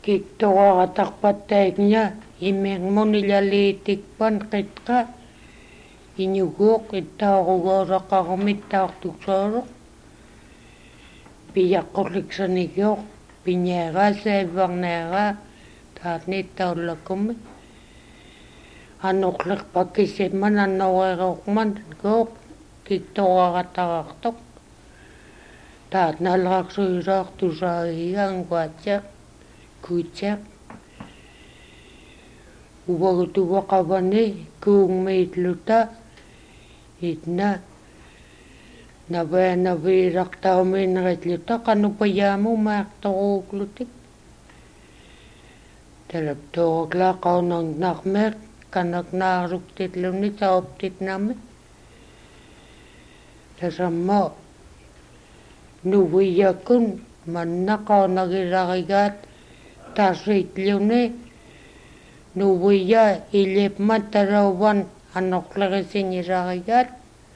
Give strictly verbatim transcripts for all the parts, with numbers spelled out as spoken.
Kiktoqarataqpattaikña immiqmunillaliitikpan qitqa iñuguuq ittaaqugooraqarumit taartuksooruq piyaqqulliksanigiuq piñaagaa saavivarnaagaa taatniittaullakkummi anuqliqpakkisimman annoreeruuqman guuq kiktoqarataqartoq taatnaalaqsuisaartusaagigaan kuitseq uvagutuwaqavani kuungmiitluta itna naveanaviiraqtaumiinneritluta qanupayaamu maaqtoruuklutik talaptuuruklaaqaunarnarmeeq kanaknaaruktitluni sauptitnami tasammo nuviyakun mannaqaunagilarigaat tarriitluni nuviya ilipmatarauvan anoqlerisinirarigaat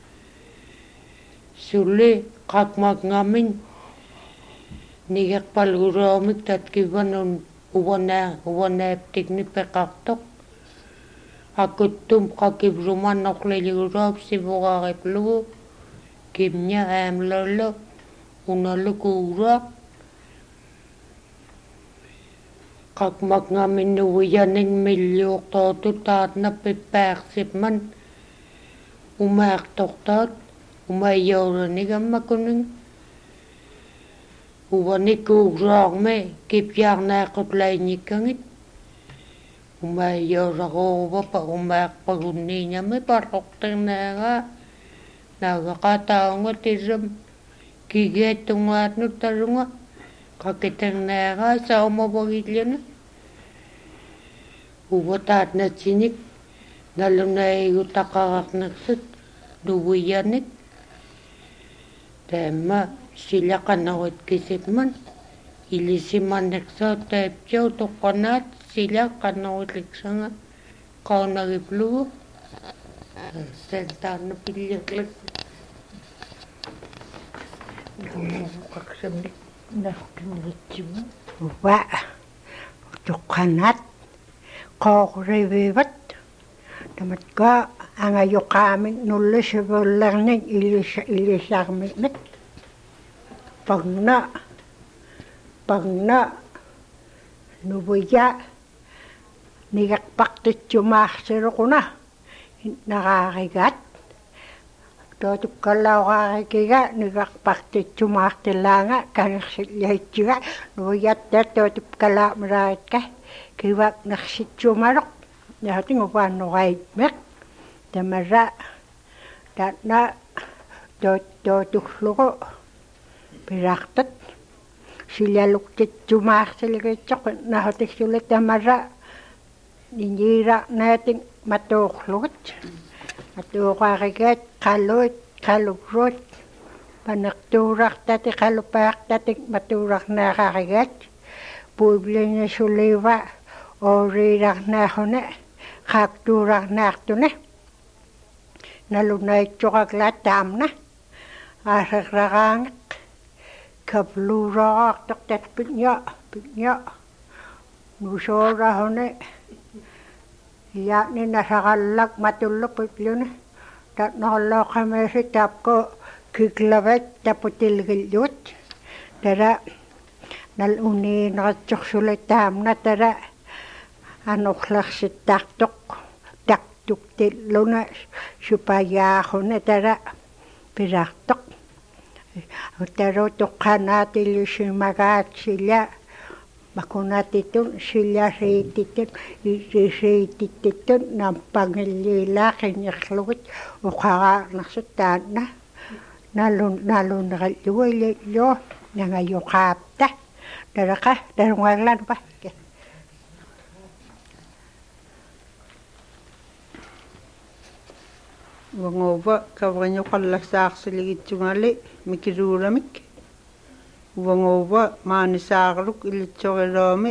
suli qaqmaqngamin nigeqpalguruumik tatkivanun uvanaa uvanaaptikni peqartoq akuttum qakivruman noqliliguruup sivurariplugu kimña aamlorlu unalukuuruaq qaqmaqngaminnuviyaning milluuqtootu taatna pippaaqsipman umaaqtortaat umaiyauranigamakuning uvanikuuruarmi kipyaarnaaqutlainnikkangit umaiyauraruuvapa umaaqpagunniiñami parroqtirnaagaa naagaqaataunga tirram kigiattungaatnu tarunga qakiternaaqaa saumavagillana uvataatnatsinik nalunaigutaqararnersut nuviyanik taamma silaqanaruitkisipman ilisimanneqsaut taappiau toqqanaat silaqanaruiliksanga qaunagiplugu sentaarna pilliqlak qaqsamnik narqinritsimu uva toqqanaat qooqrivivat tamatqa angayuqaamik nullisivullernik ilisa ilisarmiknik pagna pagna nuviya nigaqpaqtitsumaarsiruquna naraarigaat tootukkallauqaarikiga nigaqpaqtitsumaartilaanga kanersillahitsiga nuviyattaat tootukkalaamiraaritka kivak nersitsumaruq yahatin upaannoraitmeq tamara taatna tootuqluqu pirartat sillaluktittsumaarsiligitsoq nahotiksuli tamara niñiirarnaatin matuuqlugut matuuqaarigaat qaluit qalupruut panertuurartati qalupaartatik matuurarnaaqaarigaat puibliñasuliiva ooriirarnaahune qaaktuurarnaartune nalunaitsoqaklaat taamna aaserraraangeq kapluuraraartoqtat piña piña nusoorahune yaani nasaqallak matulluppitluni tatnoqallooqameesi taapko kiklavat taputilgillut tara nal uniineritsorsulit taamna tara anuqlersittaartoq taktuktilluna supayaarune tara pirartoq utaru toqqanaatilissimagaat silla makunatitun sillariitittun irisiitittun nampangilliilaaqiñerlugut uqaraarnersut taanna nalun nalunerilluillu nangayuqaapta taraqa tarungaarlanupa Wangova kavranyoqallasaarsiligitsungali mikiruuramik Wangova maanisaarluk ilitsoriloami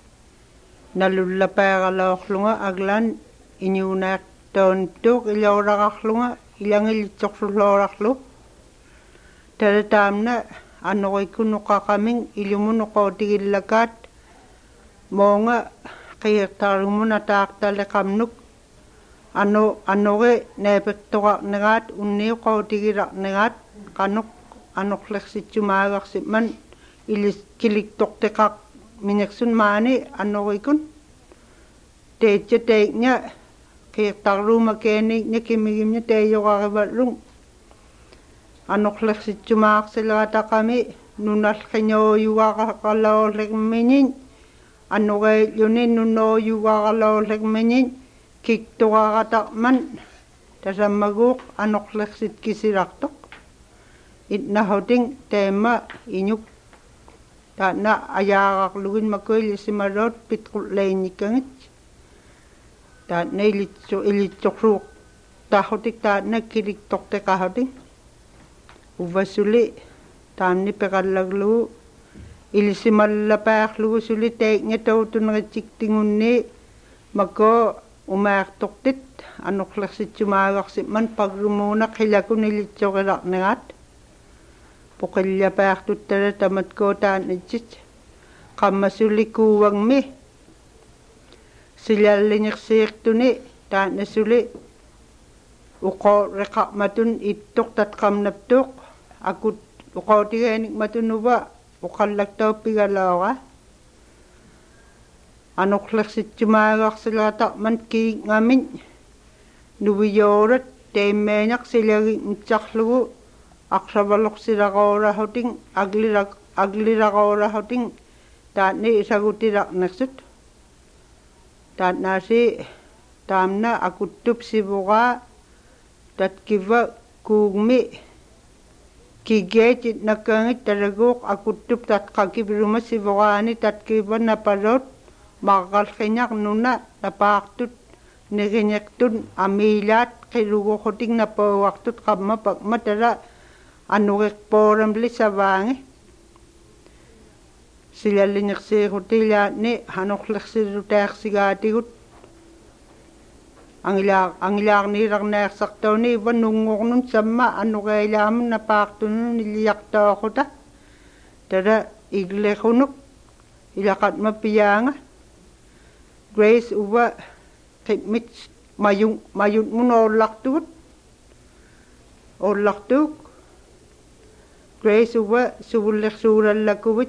nalullapaaraloorlunga aglan iñuunaaqtoontuuq iloraqarlunga ilangilitsorsulloorarlu talataamna anorikunnuqaqamin ilumunuqootigillakaat moonga qiirtaarumuna taaqtale qamnuk ano anoge neepektorarnegaat unniuqautigilarnegaat qanuk anorlersitsumaagarsimman ilis kiliktorteqaq mineksun maani anorikun teitse teiknya qiirtarluuma keeniiknya kimigimnya teeyoqarivallung anorlersitsumaarselerataqami nunalqinooyuaqaqalaorlegminin anugeilluni nunooyuaqalaorlegminin kiktuqarataqman tasammaguuq anorlersit kisilartoq itnahuting teema iñuk taana ayaaqarlugin makuilisimaroot pitqulleinikangit taana ilitsu ilitsorruuq tahutik taana kiliktorteqahuting uvasuli taamni peqallaglugu ilisimallapaarlugu suli teiknya tautuneritsiktingunni makoo umaartortit anorlersitsumaagarsimman parrumuuna qilakun ilitsoqilarnegaat poqillapaartuttala tamatkoo taanitsit qammasuli kuuvangmi silallingersiirtuni taanasuli uqoreqarmatun ittoq tatqamnaptuuq akut uqootigeenikmatunuva uqallaktauppigalaora anorlersitsumaagarsilarataqman kiingamin nuviyoorat teimmeeñaq silagitnitsarlugu aqsavalorsilaqorahuting aglira agliraqorahuting taanni isagutilaqnersut taannaasi taamna akuttup sivuqaa tatkiva kuugmi kigeetit nakkaangit talaguuq akuttup tatqakivluma sivuqaani tatkiva napaloot maqalqiñaq nuna napaartut nigiñeqtun amiilaat qiluguqutik napauartut qamma pakma tala anugeqpooramli savaangi silalliñersiiqutilaatni anorlersilutaarsigaatigut angilaa angilaarniilarneersartauni iva nungornun samma anugeilaamun napaartunun iliaqtooquta tala iglequnuk ilaqatma piyaanga Grace uva qimit mayung mayunmun oollartugut oollartuuk Grace uva suvullersuulallakuvit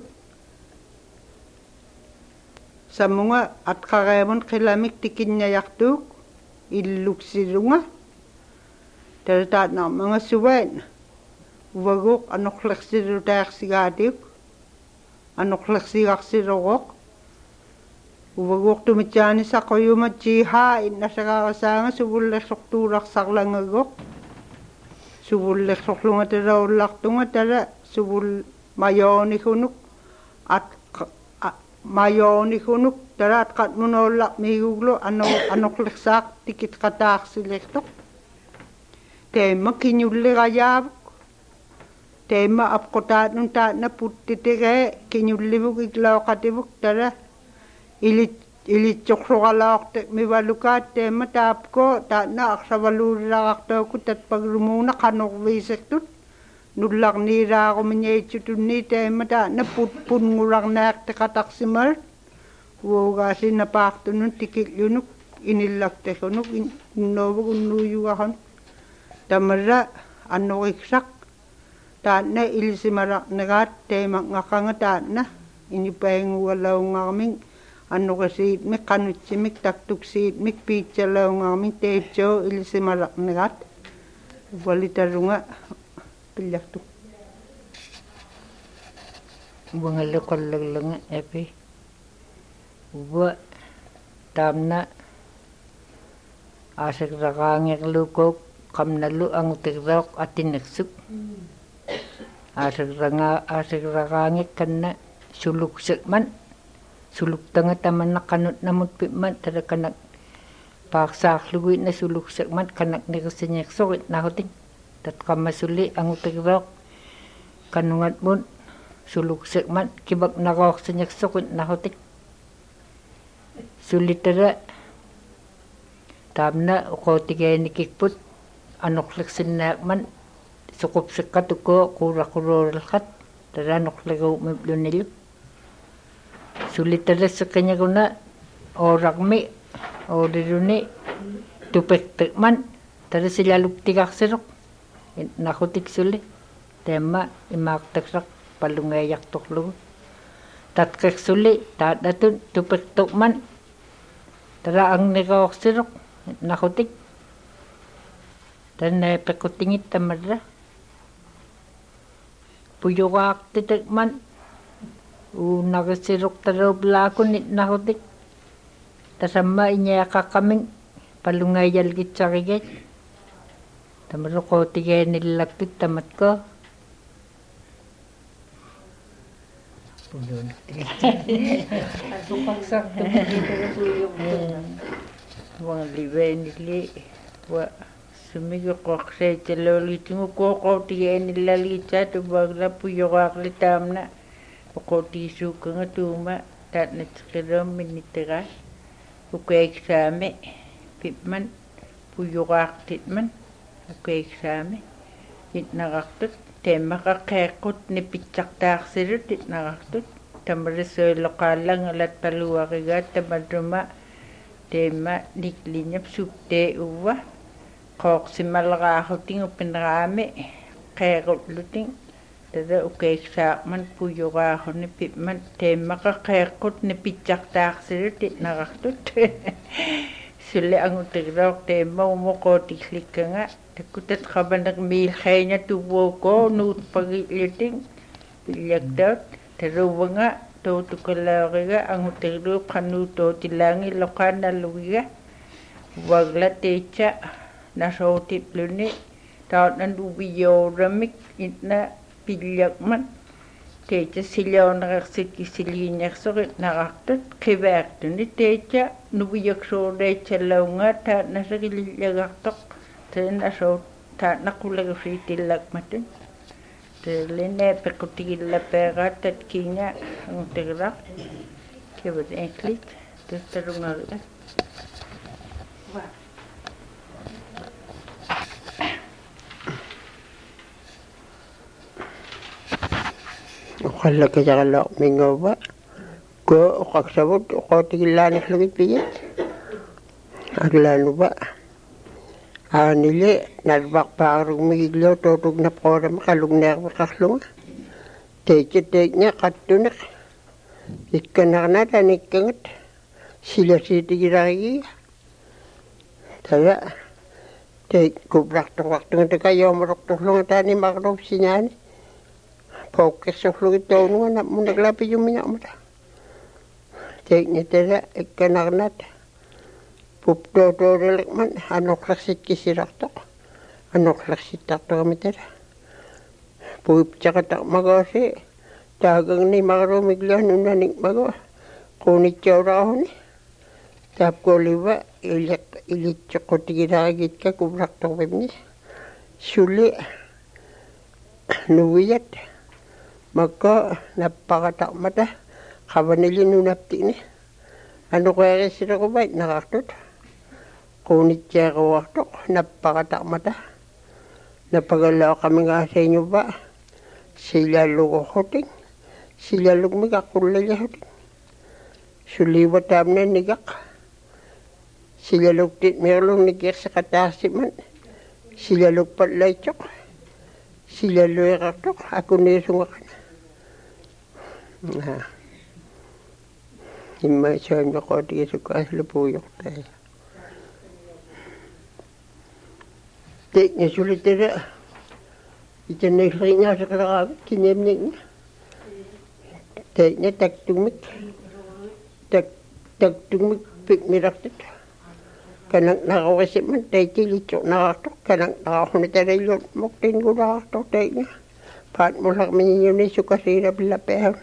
sammunga atqareemun qilamik tikinñayartuuk illuksilunga talataatnarmanga suvain uvaguuq anorlersilutaarsigaatiuk anorlersigarsiloruoq uvaguuq tumitsaani saquyuma jihaa innasagaarasaanga suvullersortuularsarlangaguuq suvullersorlunga talaullartunga tala suvul mayoonihunuk at mayoonihunuk tala atqatmunoollarmiiguglu ano anorlersaaq tikitqataarsilertoq teemma kiñullirayaavuk teemma apqutaatnun taatna puttitigee kiñullivuk iglauqativuk tala ilit ilitsorluqalaorte mivalukaat teemma taapko taatna aqsavaluulilaqartooku tatpagrumuuna qanorviisertut nullarniilaarumiñaitsutunni teemma taatna put punngullarnaarteqatarsimal uogaasi napaartunun tikillunuk inillartequnuk innoovuk unnuuyugaron tamarra annoriksak taatna ilisimalarnegaat teemaqngaqanga taatna inipaingualaungarming annorisiitmik qanutsimik taktuksiitmik piitsalaungarming teitsoo ilisimalarnegaat uvalitalunga pillartuk uvangaluqallaglanga api uva taamna aasiqraqaangiqluukuuq qamnalu angutirrauq atinersuk aasiqranga aasiqraqaangik kanna suluksekman suluktanga tamanna qanut namut pitman talakanak paaqsaarluguitna suluksekman kanak nirisiñersorit nahuting tatqammasuli angutirrauq kanungatmun suluksekman kibak naroorsiñersorit nahuting sulitara taamna uqootigeenikikput anorlersinnaaqman suqupseqqatukoo quuraquroralqat taranorleruumipluниlu sulitalasakanya kuna oragmi oriruni tupektekman tada silaluk tigaksirok nakutik suli tema imaktakrak palungayak tuklu tatkek suli tadatun tupektekman tada ang negawaksirok nakutik dan pekutingit tamadra puyuwak titekman u nagasirok taro blako nit nakutik tasama inya kakaming palungayal gitsariget tamaro ko tige nilaktit tamat ko pulun asukaksak wang liwe nili wa sumigo kokse teloli tingu ko ko tige nilali chat bagla puyuwak litamna ko tisu kanga tuma tat netskiram minitera ko exame pitman puyuwak titman ko exame itnaraktut temaka kekut ni pitsaktaaksirut itnaraktut tamarisoy lokalang alat paluwarigat tamaduma tema niklinyap supte uwa kok simalakahuting upinrami kekut luting tada ukeksa man puyuwak ni pitman temaka kekut ni pitsaktaaksirut itnaraktut sule ang utirok tema umoko tiklika nga takutat kabanak milkanya tubo ko nut pagiliting bilyagdot taruwa nga tutukalawag ang utirok kanuto tilangi lokan na luwiga wagla techa nasotip luni taot ng ubiyo ramik itna bilyagman techa silaw nakaksit kisilin yaksokit nakaktot kibakto ni techa nubiyak so techa law nga ta nasakililagaktok ta naso ta nakulaga fritilak matin ta line pekutigila pera tat kinya ang tirak kibat enklit ta tarunga Kalau kita kalau minggu ba, ko kaksabut ko tigilan lagi pijat. Aglan ba. Anile narbak parung miglo totug na pora makalung ner makaslung. Teke teknya katunak. Ikkanak na nikangat. Sila sitigiragi. Tara tek kubrak tong te kayo marok tulong tani makrop sinyani. Pokok soklo itu nuna muna glapi yung minyak mo ta. Teknya tera ikkanarnat. Pupto to relekman anok laksit kisirak to. Anok laksit tak to kami tera. Puip cakatak magasi. Dagang ni magro migla nuna nik mago. Kunit jawraho ni. Tap ko liwa ilik ilik cokot tigiragit ka kubrak to kami. Suli nuwiyat. Maka napakatak mata kabanili nunapti ni ano kaya sila ko ba nakaktot kunit siya ko waktok napakatak mata napagalaw kami nga sa inyo ba sila lukohoting sila lumikakulala hoting suliwat na nigak sila luktit merlong nigak sa katasiman sila lukpat laychok sila luikatok ako nisungakan Nah, imma siya ko di suka lupuyok tayo. Tek niya sulit tira. Ito na isang niya sa karakabit, kinemnik niya. Tek niya tagtumik. Tag, tagtumik pik miraktit. Kanang nakawasip man, tayo tilitsok nakatok. Kanang nakahunit na rin moktin ko nakatok tayo niya. Paat mo lang minyo ni suka sirap lapehan.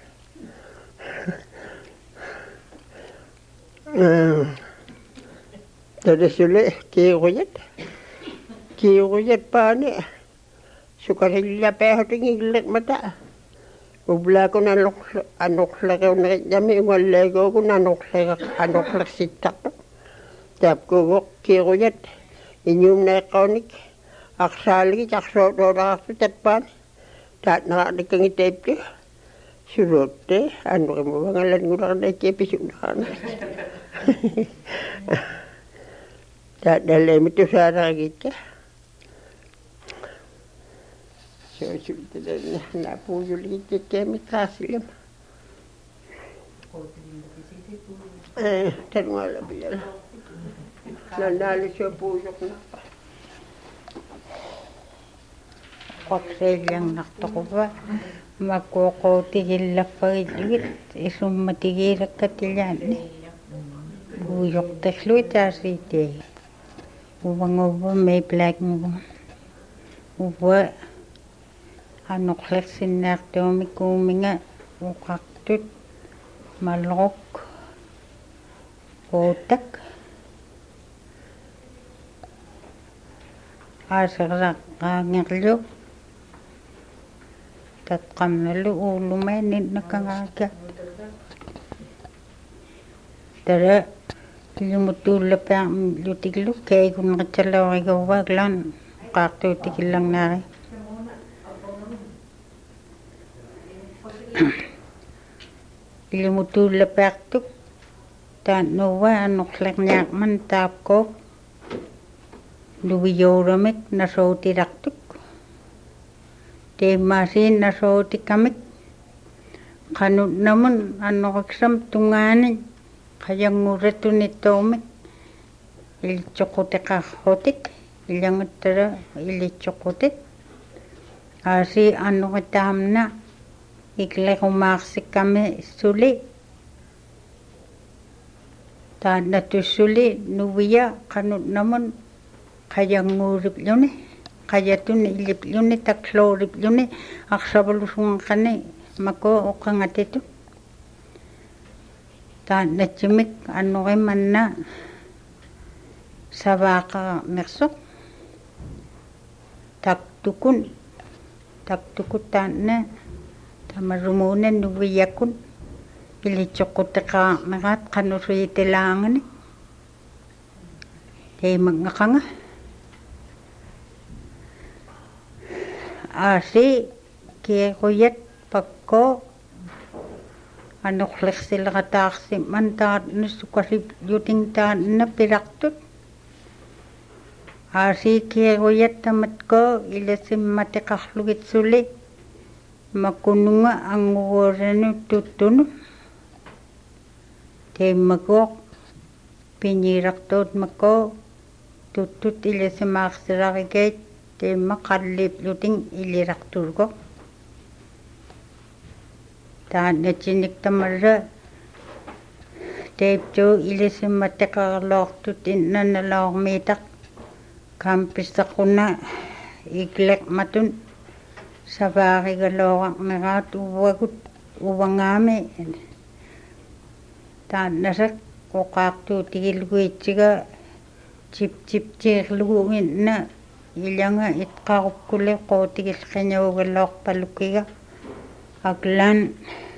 Tadi sulit kiyuyat, kiyuyat pa ni, sukarilla pa tingin ilat mata. Ubla ko na anok lagaw na kami ngalago ko na anok lag anok lag sitak. Tap ko wok kiyuyat, inyum na konik, aksali akso do na sutat pan, tat na dikang itip ko. Surote, anu mo bangalan ngurang na kepisuk na. Tak dalam itu sarang kita. So sudah na pujul kita kami kasih. Eh, terima lebih lah. Nandali so pujul na. Qoksel yang naktokuba. Magkukutigil-lapagit, isummatigil-katilyan. Buyok tasluit asite. Ubang-uba may black mo. Uba, anuklak sinakto mikuminga, ukaktut, malok, otak. Asarak ngaklo. Tatkam na lu lumayan nakangagak. Tara, lumutulap ang lutiglo kaya kung nakachalaw ay gawag lang, kakto tigil lang na rin. Lumutulap akto, tanuwa anuklak niyak man tap ko, luwiyoramik na so tiraktok. Te masin na so ti kamik. Kanut naman ano kaksam tunganin. Kaya ngureto nito mik. Ili chokote kahotik. Ilang utara ili chokote. Asi ano katam na. Ikle kumaksik kami suli. Ta natusuli nuwiya kanut naman. Kaya ngurip yun eh. Kaya tun ilip yun taklorip yun aksabalusung kani mako okangat ito. Ta nachimik ano kay man na sabaka mersok. Taktukun taktukut ta na tamarumunan nuwiyakun ilichokot ka makat kanusui tilangan ni. Kaya magngakanga. Asi kaya kuyat pagko anuklak sila kataksi man taat na sukasip yuting taat na piraktut. Asi kaya kuyat tamat ko ilasim matikaklugit suli makununga ang uwarano tutun. Te magok piniraktot mako tutut ilasim aksirakikait. Te makalip luting iliraktur ko. Ta na chinik tamara. Te jo ilisim matekakalok tutin na nalawak mitak. Kampis ako na iglek matun. Sabaki galawak merat uwagut uwangame. Ta nasak kokaktu tigilguitsiga chip chip chik luguin na. Ilanga itqarup kule qotigil qinawgalaq palukiga aglan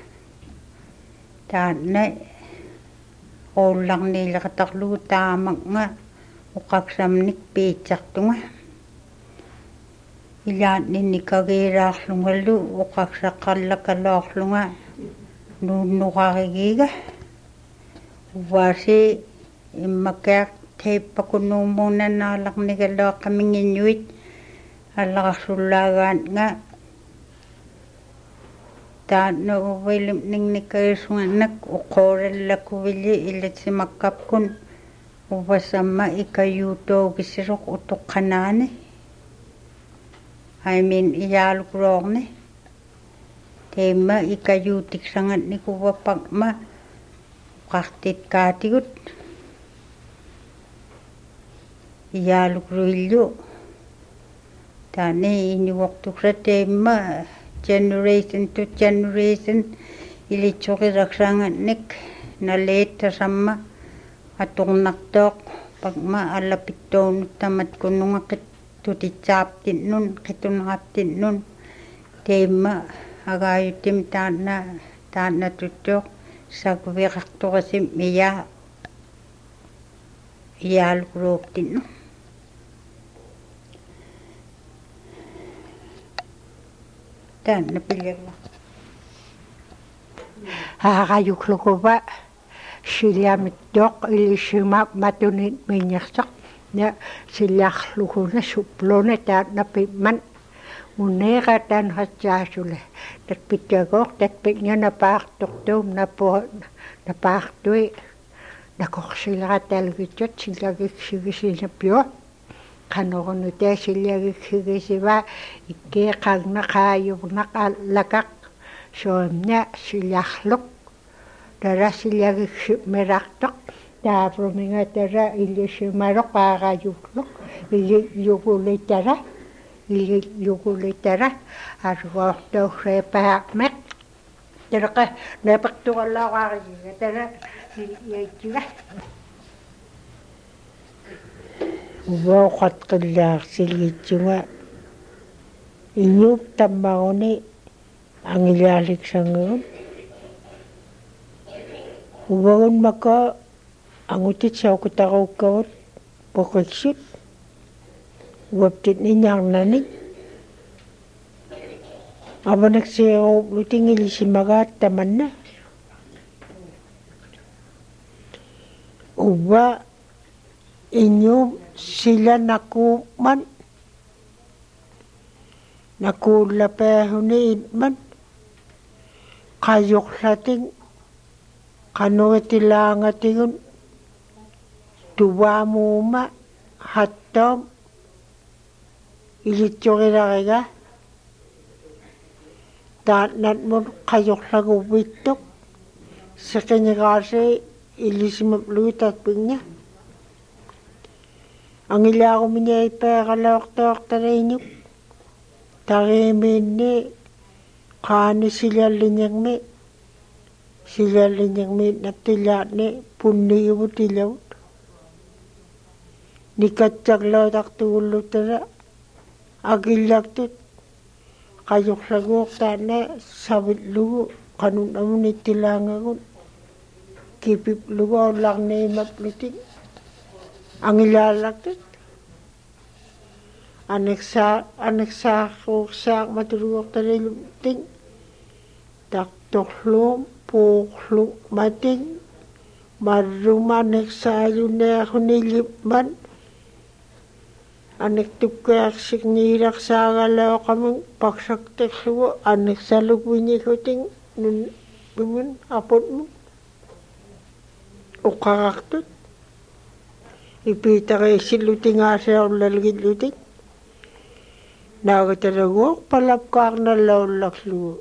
taanna ollaqni laqataqlu taamanga uqaqsamnik piitsartunga ilaatni nikagiraarlungallu uqaqsaqqallakalaarlunga nuunnuqarigiga uwaasi immakaq Tepakunumuna nalak ni galaw kaming inuit alakasulagan nga ta no wilim ning ni kaysunganak ukorel lakuwili ilit si makapkun ubasama ikayuto gisirok utok kanane I mean iyalgrog ni tema ikayutik sangat ni kuwa pagma kaktit katigut Iyalugruilyo. Tani ini waktu tema generation to generation ili choki raksangan nik na late sama atong naktok pagma alapitong tamat kunung akit tuti chaptin nun kitun haptin nun tema agayo tim tana tana tutok sagwirak to kasi miya iyalugrutin nun. Dan napilya ko. аагаюклугува силиамиттоқ илиссима матунит миннерсақ на силиарлугуна суплуна таанапи ман унега тан хатсаасуле татпиттагоор татпигнана паартортуум напуа напаартуи накорсилераталгитсут силагиксигисинаппиуа канорну таасилиагиксигисива иккеқагнақааюрнақа лакақ соомна силиарлук тарасилиагикси мерартоқ таапруминга тара илисималоқаагаюрлук или югулитара или югулитара асуортоорсеапаамеқ тарақа напертугаллаараарига тара яитсига уоқат қиллаарсилгитсуга инуп таммаруни ангилааликсангугун угон мака ангутит саукутарууккавут покексут уаптит нинаарнани аванаксиеру лутингилисимагаат таманна ува иньюм сила накууман накууллапаахуни итман қайорлатин qanugitilaangatiguun tuvamuuma hattoom ilitsurilariga taannatmut qayorlaguvittuq siqinigaasi ilissimaplugitatpigna angilaarumiñaipaaqalaortoortalainuk tariimiinni qaani silalliñagmi silalliñagmi naptillaatni punnigivutilavut nikatsaglootartugullutara agillaktut qayorlaguortaanna savitlugu qanun amunittilaangagun kipiplugu ollarniimaplutik angilaallaktut aneksa aneksaarruursaaq matuluortalilutting tartorluum puurlu mating marruma aneksaayuneerunilipman anektukkeersigniilarsaagalooqamung paksakterlugu aneksalugviñiguting nun bimun aputmun uqarartut ipiitariissillutingaasiorlalgillutik naagatalaguoq palapkaarnallaullaklugu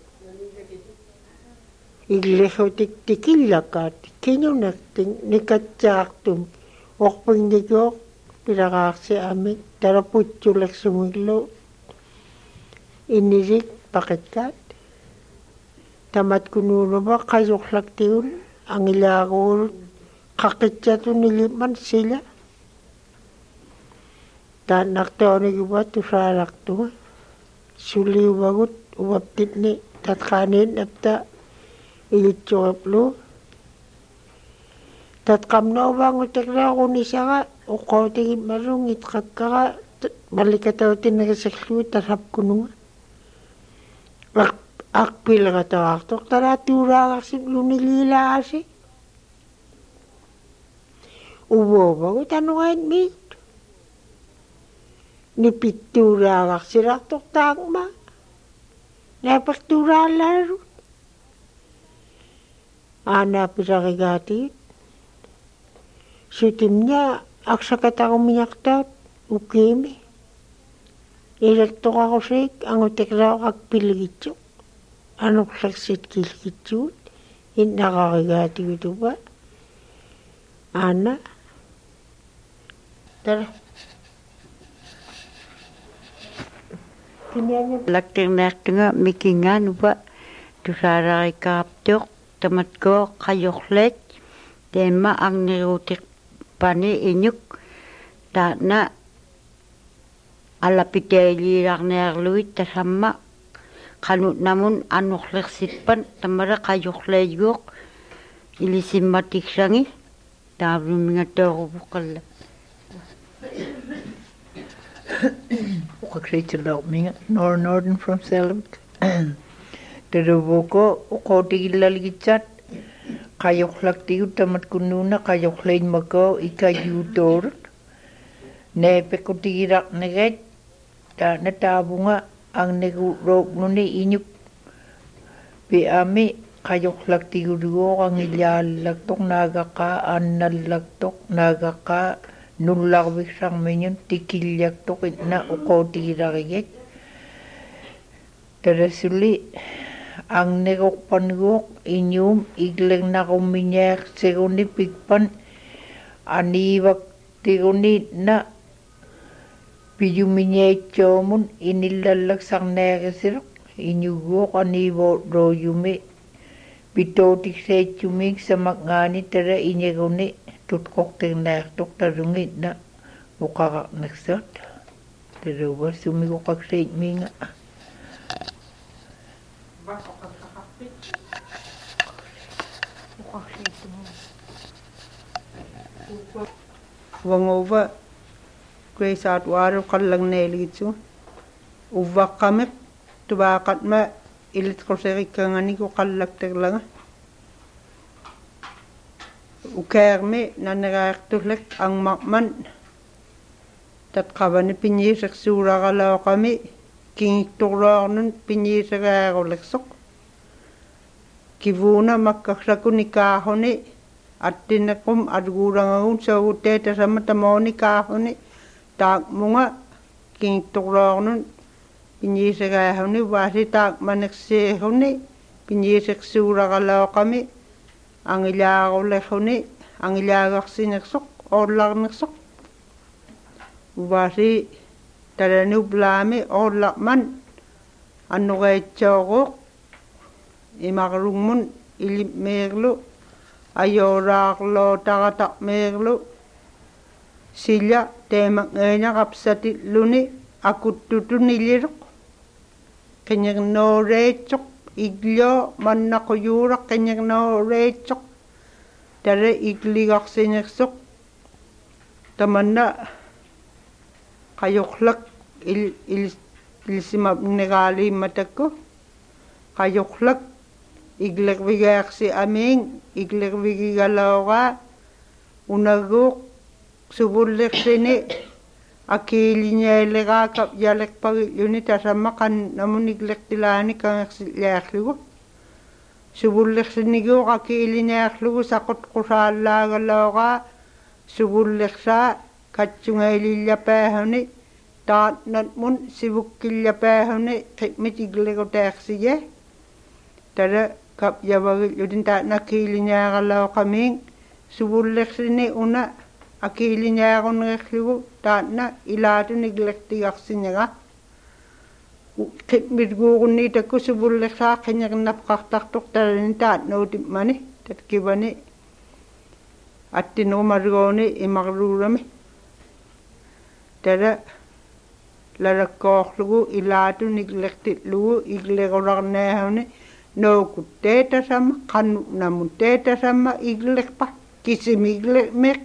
иллихутик тикиллакаат кинунактин никатсаартум орпингникуоқ пилараарси амик талапутсулаксумиллу иннисик пақиттаат тамат кунуулума қайорлактигун ангилаагуулут қақитсатунилимман сила тааннартоонигуа тусаалартуга сулиувагут уаптитни татқаанин апта илитсуапплу татқамноовангутеклаарунисага уққоотигиммалунгит қаккара маликатаутиннагасаллуи тасапкунунга ак акпилератаартоқ талаатуулаагарсит лунилилааси увоовагу танугайт мит нипиттуулаагарсилартоқ таакма напертуулааллаару Ana pisarigati sutimnya aksakatarumiaktat ukimi ilattoqarusik anguteklaaqakpilgitsu anuqlaksit kilgitsuut innaqarigaatigitupa ana tara lakternaartunga mikinganupa tusaararikaaptoq tamatko qayorlet teema agniruutiqpani iñuk taana alapiteiliilarniarluit tasamma qanut namun anuqlersitpan tamara qayorleeguuq ilisimmatiksangi taavlumingatoorupuqalla Uqakritilau minga Nora Norden from Selvik Teruboko ukotigilaligitat kayoklaktiu tamat kununa kayoklain mako ikayutor ne pekotigirak neget ta natabunga ang negurok nuni inyuk pi ami kayoklaktiu duo ang ilalaktok nagaka annalaktok nagaka nulakwik sang menyon tikilyaktok na ukotigiraget terasuli ang negok panugok inyum igleng na kuminyak seguni pikpan anibak tiguni na piyuminyek chomun inilalak sang negesirok inyugok anibo royume pitotik se chumik sa magngani tera inyeguni tutkok tingnak tok tarungit na ukakak nagsat teruba sumikokak sa minga Wangova Grace Atwater kallang nelitsu uwak kami tubakat ma ilit ko sa kikangani ko kallak taglanga ukerme nanagaktuhlek ang makman tat kabani pinyisak sura kalaw kami kingturor nun pinyisak ako leksok kivuna makaksaku nikahoni at tinakum at gurang sa uteta sa matamoni kahoni tak munga king tukrong nun pinyisak ahoni wasi tak manaksehoni pinyisak sura kalaw kami ang ilagaw lehoni ang ilagak sinaksok orlak naksok wasi taranu blami orlak man anu kay chokok imakarungmun ilip merlo ayorak lo takatak merlo sila temak ngayna kapsatit luni akut tutun nilirok kanyang no recok iglo man nakuyurak kanyang no recok dare igligak sinaksok tamanda kayoklak il il ilsimap negali matako kayoklak iglek bigak si aming iglek bigalawa unaguk subulek sini akilinya lega kap jalek pagi unit sama kan namun iglek tilani kan lek lu subulek sini go akilinya lu sakot kusala galawa subulek sa kacungai lilya pehoni tat nat mun sibuk kilya pehoni kemit iglek otaksi ye tada kap jabagil yudin ta nakilinya kalau kaming subulek sini una akilinya kon ngekliu ta na ilatu neglekti aksinya ga kemit guruni ta ku subulek sa kenya nap kaktak tok tarin ta no tip mani tat kibani atti no margoni imagrurame tada larakok lu ilatu neglekti lu iglegorak nehone no kuteta sama kanu namun teta sama iglek pa kisim iglek mek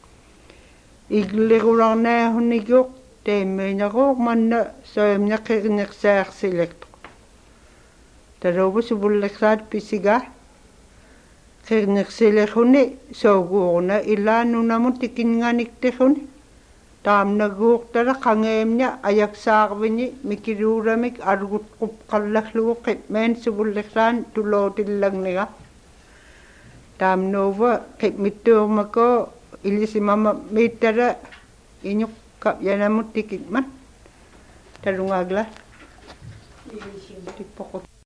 iglek urang na hunigok teme nyako manna soem nyake nyak sak select tarobo subulek sat pisiga kernyak selek hune soguna ilanu namun tikin nganik te hune tam naguk tara kangemnya ayak sakbini mikiruramik argut kup kallah lu men subuleksan tulo tilang nega tam nova kep mitur mako ilisi mama mitara inyuk kap yana mutikit man tarungagla ilisi pokok